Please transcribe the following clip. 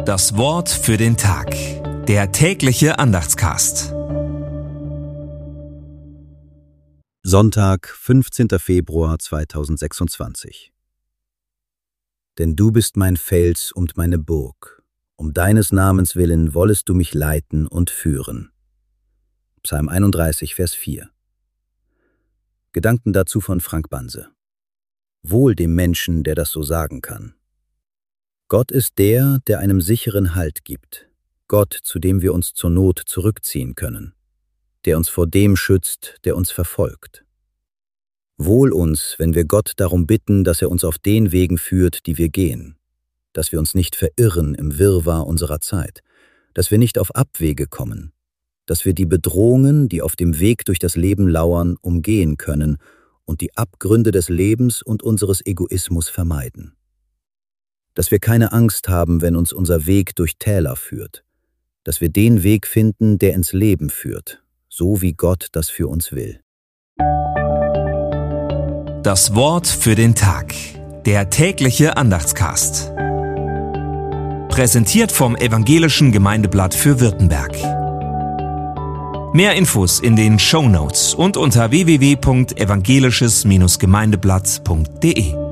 Das Wort für den Tag. Der tägliche Andachtscast. Sonntag, 15. Februar 2026. Denn du bist mein Fels und meine Burg. Um deines Namens willen wollest du mich leiten und führen. Psalm 31, Vers 4. Gedanken dazu von Frank Banse. Wohl dem Menschen, der das so sagen kann. Gott ist der, der einem sicheren Halt gibt. Gott, zu dem wir uns zur Not zurückziehen können. Der uns vor dem schützt, der uns verfolgt. Wohl uns, wenn wir Gott darum bitten, dass er uns auf den Wegen führt, die wir gehen. Dass wir uns nicht verirren im Wirrwarr unserer Zeit. Dass wir nicht auf Abwege kommen. Dass wir die Bedrohungen, die auf dem Weg durch das Leben lauern, umgehen können und die Abgründe des Lebens und unseres Egoismus vermeiden. Dass wir keine Angst haben, wenn uns unser Weg durch Täler führt. Dass wir den Weg finden, der ins Leben führt, so wie Gott das für uns will. Das Wort für den Tag. Der tägliche Andachtscast. Präsentiert vom Evangelischen Gemeindeblatt für Württemberg. Mehr Infos in den Shownotes und unter www.evangelisches-gemeindeblatt.de.